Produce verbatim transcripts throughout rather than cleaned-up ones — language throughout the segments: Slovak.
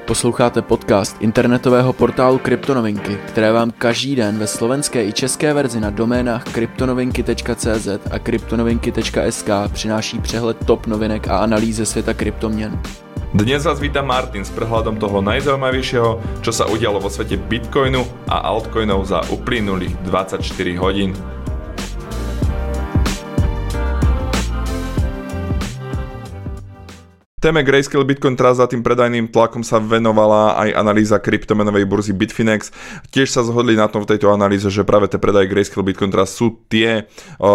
Posloucháte podcast internetového portálu Kryptonovinky, které vám každý den ve slovenské i české verzi na doménách kryptonovinky tečka cé zet a kryptonovinky tečka es ká přináší přehled top novinek a analýzy ze světa kryptoměn. Dnes vás víta Martin s prehľadom toho najzaujímavejšieho, čo sa udialo vo svete Bitcoinu a altcoinov za uplynulých dvadsaťštyri hodín. Téme Grayscale Bitcoin Trust a tým predajným tlakom sa venovala aj analýza kryptomenovej burzy Bitfinex. Tiež sa zhodli na tom v tejto analýze, že práve tie predaje Grayscale Bitcoin Trust sú tie uh,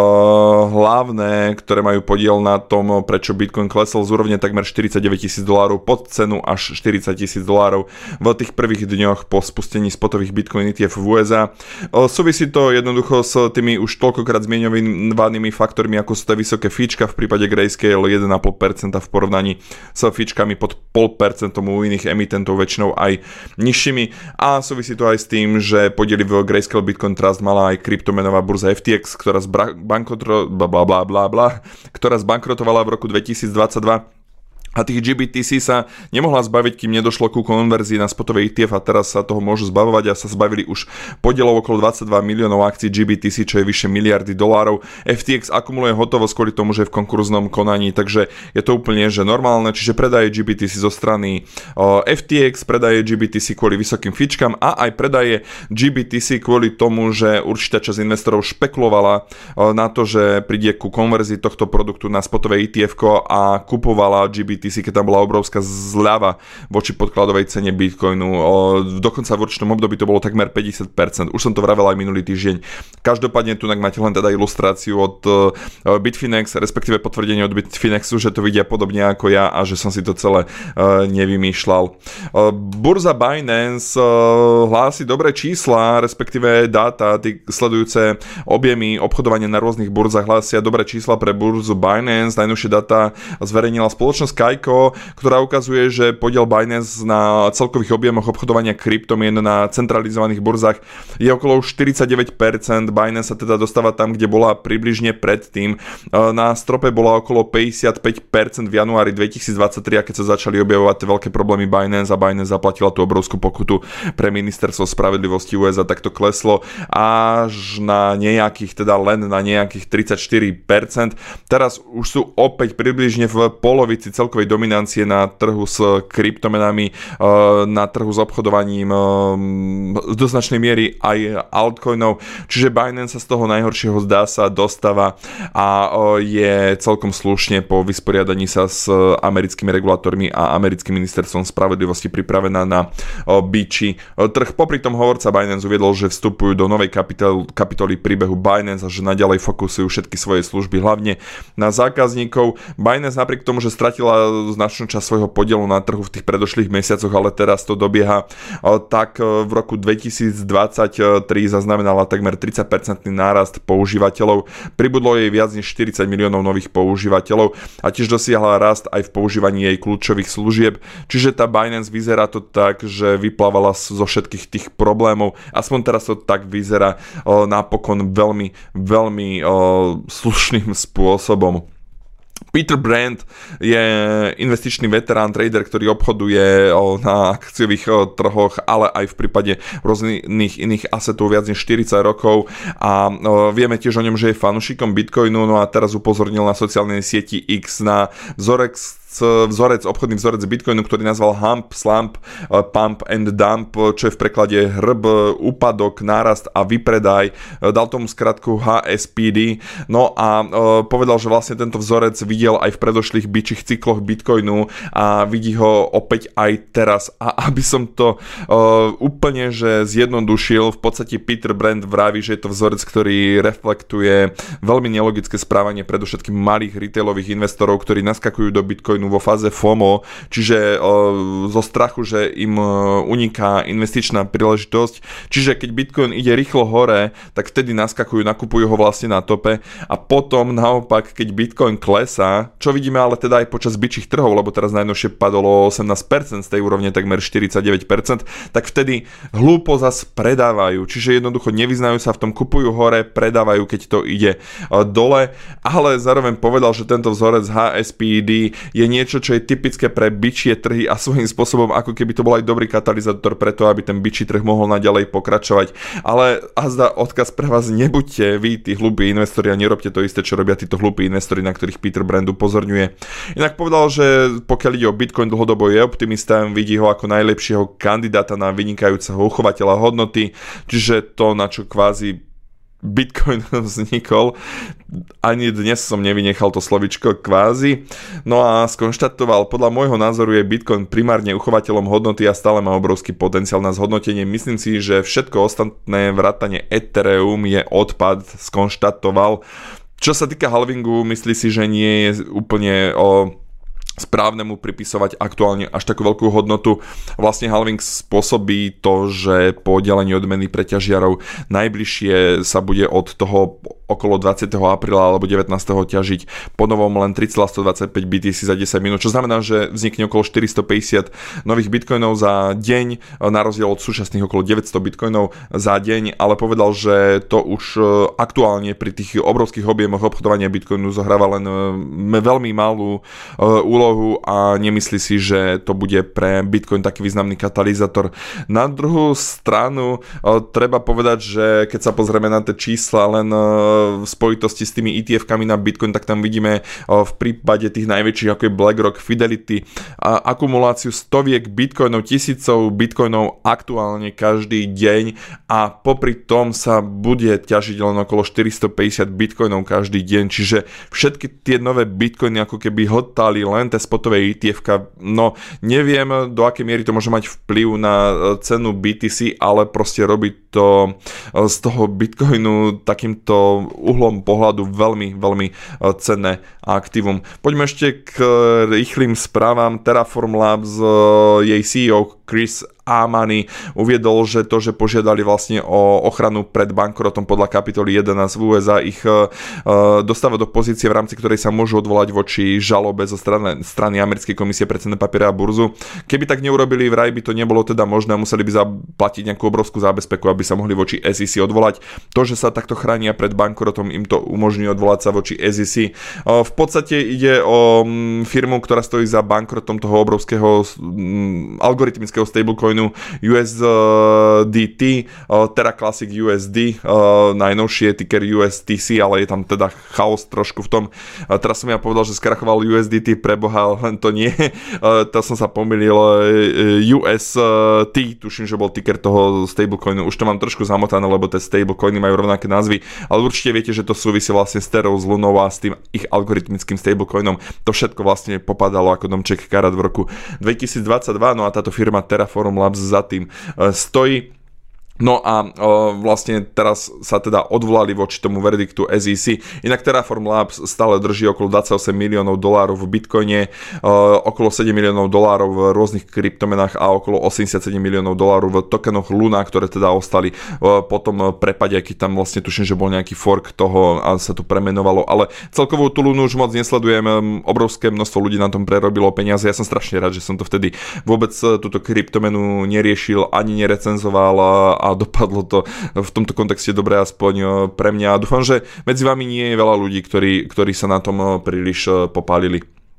hlavné, ktoré majú podiel na tom, prečo Bitcoin klesol z úrovne takmer štyridsaťdeväť tisíc dolárov pod cenu až štyridsať tisíc dolárov v tých prvých dňoch po spustení spotových Bitcoin í té ef v ú es á. Uh, súvisí to jednoducho s tými už toľkokrát zmieňovanými faktormi, ako sú tie vysoké fíčka v prípade Grayscale jeden celá päť percenta v porovnaní s fíčkami pod nula celá päť percenta u iných emitentov, väčšinou aj nižšími, a súvisí to aj s tým, že podiely v Grayscale Bitcoin Trust mala aj kryptomenová burza ef té ex, ktorá, zbra- bankrotro- bla, bla, bla, bla, bla, ktorá zbankrotovala v roku dvetisícdvadsaťdva. A tých gé bé té cé sa nemohla zbaviť, kým nedošlo ku konverzii na spotové í té ef, a teraz sa toho môžu zbavovať a sa zbavili už podielov okolo dvadsaťdva miliónov akcií gé bé té cé, čo je vyše miliardy dolárov. ef té ex akumuluje hotovosť kvôli tomu, že je v konkurznom konaní, takže je to úplne že normálne, čiže predaje gé bé té cé zo strany o, ef té ex, predaje gé bé té cé kvôli vysokým fíčkam a aj predaje gé bé té cé kvôli tomu, že určitá časť investorov špekulovala o, na to, že príde ku konverzii tohto produktu na spotové í té ef a kupovala gé bé té cé, keď tam bola obrovská zľava voči podkladovej cene Bitcoinu. O, dokonca v určitom období to bolo takmer päťdesiat percent. Už som to vravel aj minulý týždeň. Každopádne tu máte len teda ilustráciu od uh, Bitfinex, respektíve potvrdenie od Bitfinexu, že to vidia podobne ako ja a že som si to celé uh, nevymýšľal. Uh, burza Binance uh, hlási dobré čísla, respektíve dáta tí sledujúce objemy obchodovania na rôznych burzách hlásia dobré čísla pre burzu Binance. Najnovšie dáta zverejnila spoločnosť Kaiko, ktorá ukazuje, že podiel Binance na celkových objemoch obchodovania kryptomien na centralizovaných burzách je okolo štyridsaťdeväť percent. Binance sa teda dostáva tam, kde bola približne predtým. Na strope bola okolo päťdesiatpäť percent v januári dvetisícdvadsaťtri, a keď sa začali objavovať tie veľké problémy Binance a Binance zaplatila tú obrovskú pokutu pre ministerstvo spravedlivosti ú es á, tak to kleslo až na nejakých, teda len na nejakých tridsaťštyri percent. Teraz už sú opäť približne v polovici celkovej dominancie na trhu s kryptomenami, na trhu s obchodovaním do značnej miery aj altcoinov, čiže Binance sa z toho najhoršieho zdá sa dostáva a je celkom slušne po vysporiadaní sa s americkými regulátormi a americkým ministerstvom spravodlivosti pripravená na biči trh. Popri tom hovorca Binance uviedol, že vstupujú do novej kapitol, kapitoly príbehu Binance a že naďalej fokusujú všetky svoje služby hlavne na zákazníkov. Binance napriek tomu, že stratila značnú časť svojho podielu na trhu v tých predošlých mesiacoch, ale teraz to dobieha, tak v roku dvetisícdvadsaťtri zaznamenala takmer tridsať percent nárast používateľov, pribudlo jej viac než štyridsať miliónov nových používateľov a tiež dosiahla rast aj v používaní jej kľúčových služieb, čiže tá Binance vyzerá to tak, že vyplávala zo všetkých tých problémov, aspoň teraz to tak vyzerá napokon veľmi, veľmi slušným spôsobom. Peter Brand je investičný veterán, trader, ktorý obchoduje na akciových trhoch, ale aj v prípade rôznych iných asetov viac než štyridsať rokov a vieme tiež o ňom, že je fanúšikom Bitcoinu, no a teraz upozornil na sociálnej sieti X na vzorek vzorec, obchodný vzorec Bitcoinu, ktorý nazval Hump, Slump, Pump and Dump, čo je v preklade hrb, úpadok, nárast a vypredaj. Dal tomu skratku há es pé dé. No a povedal, že vlastne tento vzorec videl aj v predošlých bičích cykloch Bitcoinu a vidí ho opäť aj teraz. A aby som to uh, úplne že zjednodušil, v podstate Peter Brand vraví, že je to vzorec, ktorý reflektuje veľmi nelogické správanie predovšetkým malých retailových investorov, ktorí naskakujú do Bitcoinu vo fáze FOMO, čiže uh, zo strachu, že im uh, uniká investičná príležitosť. Čiže keď Bitcoin ide rýchlo hore, tak vtedy naskakujú, nakupujú ho vlastne na tope a potom naopak, keď Bitcoin klesá, čo vidíme ale teda aj počas bičích trhov, lebo teraz najnovšie padolo osemnásť percent z tej úrovne takmer štyridsaťdeväť percent, tak vtedy hlúpo zas predávajú, čiže jednoducho nevyznajú sa v tom, kupujú hore, predávajú, keď to ide uh, dole, ale zároveň povedal, že tento vzorec há es pé dé je niečo, čo je typické pre bičie trhy a svojím spôsobom ako keby to bol aj dobrý katalizátor preto, aby ten bičí trh mohol naďalej pokračovať. Ale azda odkaz pre vás, nebuďte vy tí hlúpi investori a nerobte to isté, čo robia títo hlúpi investori, na ktorých Peter Brand upozorňuje. Inak povedal, že pokiaľ ide o Bitcoin, dlhodobo je optimista, vidí ho ako najlepšieho kandidáta na vynikajúceho uchovateľa hodnoty, čiže to, na čo kvázi Bitcoin vznikol, ani dnes som nevynechal to slovičko kvázi. No a skonštatoval, podľa môjho názoru je Bitcoin primárne uchovateľom hodnoty a stále má obrovský potenciál na zhodnotenie. Myslím si, že všetko ostatné vrátane Ethereum je odpad, skonštatoval. Čo sa týka halvingu, myslí si, že nie je úplne o správnemu pripisovať aktuálne až takú veľkú hodnotu. Vlastne halving spôsobí to, že po delení odmeny pre ťažiarov najbližšie sa bude od toho okolo dvadsiateho apríla alebo devätnásteho ťažiť po novom len tri celé stodvadsaťpäť bé té cé za desať minút, čo znamená, že vznikne okolo štyristopäťdesiat nových bitcoinov za deň, na rozdiel od súčasných okolo deväťsto bitcoinov za deň, ale povedal, že to už aktuálne pri tých obrovských objemoch obchodovania bitcoinu zohráva len veľmi malú úlohu a nemyslí si, že to bude pre bitcoin taký významný katalizátor. Na druhú stranu treba povedať, že keď sa pozrieme na tie čísla len v spojitosti s tými í té ef-kami na Bitcoin, tak tam vidíme v prípade tých najväčších, ako je BlackRock, Fidelity, a akumuláciu stoviek bitcoinov, tisícov bitcoinov aktuálne každý deň a popri tom sa bude ťažiť len okolo štyristopäťdesiat bitcoinov každý deň, čiže všetky tie nové bitcoiny ako keby hltali len tie spotové í té ef-ka. No neviem, do akej miery to môže mať vplyv na cenu bé té cé, ale proste robí to z toho bitcoinu takýmto uhlom pohľadu veľmi, veľmi cenné aktívum. Poďme ešte k rýchlým správam. Terraform Labs, jej sí í ó Chris Amani uviedol, že to, že požiadali vlastne o ochranu pred bankrotom podľa kapitoly jedenásť v ú es á, ich uh, dostáva do pozície, v rámci ktorej sa môžu odvolať voči žalobe zo strany, strany Americkej komisie pre cenné papiere a burzu. Keby tak neurobili, vraj by to nebolo teda možné, museli by zaplatiť nejakú obrovskú zábezpeku, aby sa mohli voči es í cé odvolať. To, že sa takto chránia pred bankrotom, im to umožňuje odvolať sa voči es í cé. Uh, v podstate ide o um, firmu, ktorá stojí za bankrotom toho obrovského um, algoritmického stablecoinu ú es dé té, Terra Classic ú es dé, najnovšie ticker ú es té cé, ale je tam teda chaos trošku v tom. Teraz som ja povedal, že skrachoval ú es dé té, preboha, len to nie. To som sa pomýlil, ú es té, tuším, že bol ticker toho stablecoinu. Už to mám trošku zamotané, lebo tie stablecoiny majú rovnaké názvy, ale určite viete, že to súvisí vlastne s Terou, s Lunou a s tým ich algoritmickým stablecoinom. To všetko vlastne popadalo ako domček karát v roku dvetisícdvadsaťdva, no a táto firma Terraform Labs za tým stojí. No a o, vlastne teraz sa teda odvolali voči tomu verdiktu es í cé. Inak Terraform Labs stále drží okolo dvadsaťosem miliónov dolárov v Bitcoine, o, okolo sedem miliónov dolárov v rôznych kryptomenách a okolo osemdesiatsedem miliónov dolárov v tokenoch Luna, ktoré teda ostali o, po tom prepade, aký tam vlastne tuším, že bol nejaký fork toho a sa to premenovalo, ale celkovú tú Lunu už moc nesledujem, obrovské množstvo ľudí na tom prerobilo peniaze. Ja som strašne rád, že som to vtedy vôbec túto kryptomenu neriešil ani nerecenzoval a a dopadlo to v tomto kontexte dobre aspoň pre mňa. Dúfam, že medzi vami nie je veľa ľudí, ktorí, ktorí sa na tom príliš popálili.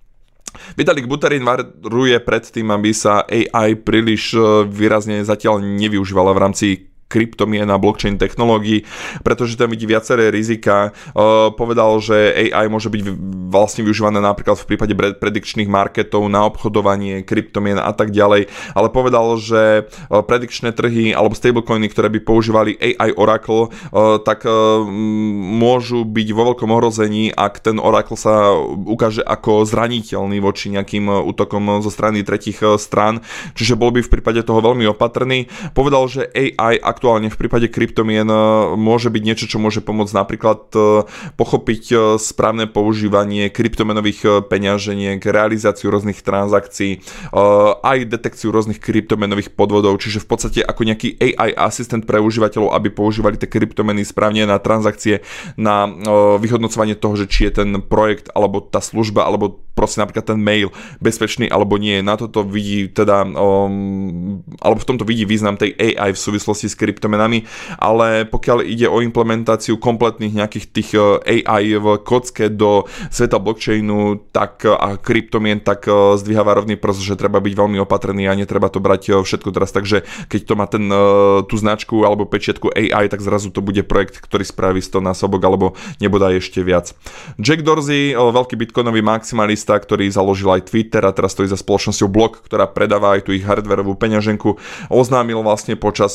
Vitalik Buterin varuje pred tým, aby sa á í príliš výrazne zatiaľ nevyužívala v rámci kryptomien a blockchain technológií, pretože tam vidí viaceré rizika. Uh, povedal, že á í môže byť vlastne využívané napríklad v prípade predikčných marketov na obchodovanie kryptomien a tak ďalej, ale povedal, že uh, predikčné trhy alebo stablecoiny, ktoré by používali á í Oracle, uh, tak uh, môžu byť vo veľkom ohrození, ak ten Oracle sa ukáže ako zraniteľný voči nejakým útokom zo strany tretích strán, čiže bol by v prípade toho veľmi opatrný. Povedal, že á í aktuálne v prípade kryptomien môže byť niečo, čo môže pomôcť napríklad pochopiť správne používanie kryptomenových peňaženiek, realizáciu rôznych transakcií, aj detekciu rôznych kryptomenových podvodov, čiže v podstate ako nejaký á í asistent pre užívateľov, aby používali tie kryptomeny správne na transakcie, na vyhodnocovanie toho, že či je ten projekt alebo tá služba alebo proste napríklad ten mail bezpečný alebo nie. Na toto vidí teda um, alebo v tomto vidí význam tej á í v súvislosti s kryptomenami kryptomenami, ale pokiaľ ide o implementáciu kompletných nejakých tých á í v kocke do sveta blockchainu tak a kryptomien, tak zdvíha varovný prst, že treba byť veľmi opatrný a netreba to brať všetko teraz, takže keď to má ten, tú značku alebo pečiatku á í, tak zrazu to bude projekt, ktorý spraví sto násobok alebo nebodaj ešte viac. Jack Dorsey, veľký bitcoinový maximalista, ktorý založil aj Twitter a teraz stojí za spoločnosťou Block, ktorá predáva aj tú ich hardwareovú peňaženku, oznámil vlastne počas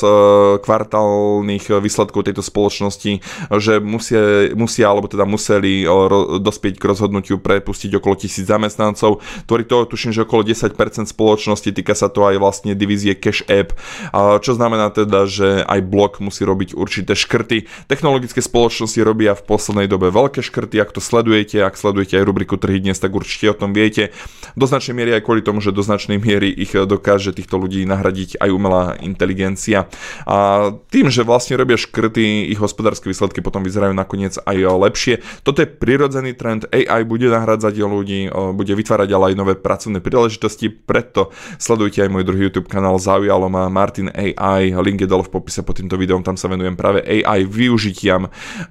kvartálnych výsledkov tejto spoločnosti, že musia, musia alebo teda museli dospieť k rozhodnutiu prepustiť okolo tisíc zamestnancov. Tvorí to, tuším, že okolo desať percent spoločnosti, týka sa to aj vlastne divízie Cash App, čo znamená teda, že aj Block musí robiť určité škrty. Technologické spoločnosti robia v poslednej dobe veľké škrty, ak to sledujete, ak sledujete aj rubriku Trhy dnes, tak určite o tom viete. Do značnej miery aj kvôli tomu, že do značnej miery ich dokáže týchto ľudí nahradiť aj umelá inteligencia. A tým, že vlastne robia škrty, ich hospodárske výsledky potom vyzerajú nakoniec aj lepšie. Toto je prirodzený trend, á í bude nahradzať ľudí, bude vytvárať ale aj nové pracovné príležitosti, preto sledujte aj môj druhý YouTube kanál, zaujalo ma Martin á í, link je dole v popise pod týmto videom, tam sa venujem práve á í využitiam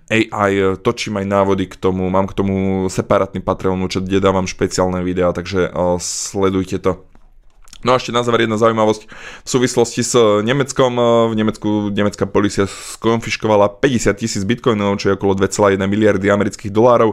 á í, točím aj návody k tomu, mám k tomu separátny Patreon účet, kde dávam špeciálne videá, takže sledujte to. No a ešte na záver jedna zaujímavosť v súvislosti s Nemeckom. V Nemecku nemecká polícia skonfiškovala päťdesiat tisíc bitcoinov, čo je okolo dva celé jedna miliardy amerických dolárov.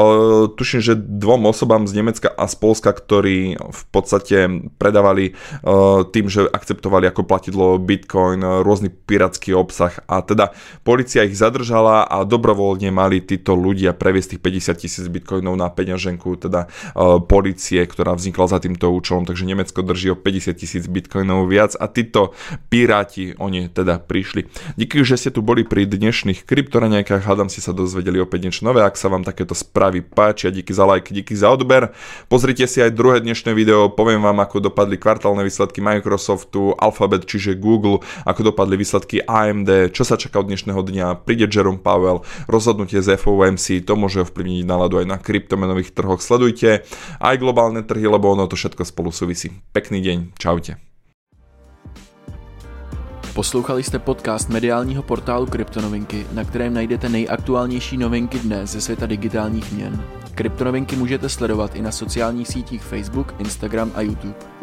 Tuším, že dvom osobám z Nemecka a z Poľska, ktorí v podstate predávali tým, že akceptovali ako platidlo bitcoin, rôzny pirátsky obsah, a teda polícia ich zadržala a dobrovoľne mali títo ľudia previesť tých päťdesiat tisíc bitcoinov na peňaženku, teda polície, ktorá vznikla za týmto účelom, takže Nemecko drží päťdesiat tisíc bitcoinov viac a títo piráti o ne teda prišli. Díky, že ste tu boli pri dnešných kryptoraňajkách, hádam si sa dozvedeli opäť niečo nové. Ak sa vám takéto správy páčia, díky za like, díky za odber. Pozrite si aj druhé dnešné video, poviem vám, ako dopadli kvartálne výsledky Microsoftu, Alphabet, čiže Google, ako dopadli výsledky á em dé, čo sa čaká od dnešného dňa, príde Jerome Powell, rozhodnutie z ef ó em cé, to môže ovplyvniť náladu aj na kryptomenových trhoch. Sledujte aj globálne trhy, lebo ono to všetko spolu súvisí. Pekný deň. Čaute. Poslouchali jste podcast mediálního portálu Kryptonovinky, na kterém najdete nejaktuálnější novinky dnes ze světa digitálních měn. Kryptonovinky můžete sledovat i na sociálních sítích Facebook, Instagram a YouTube.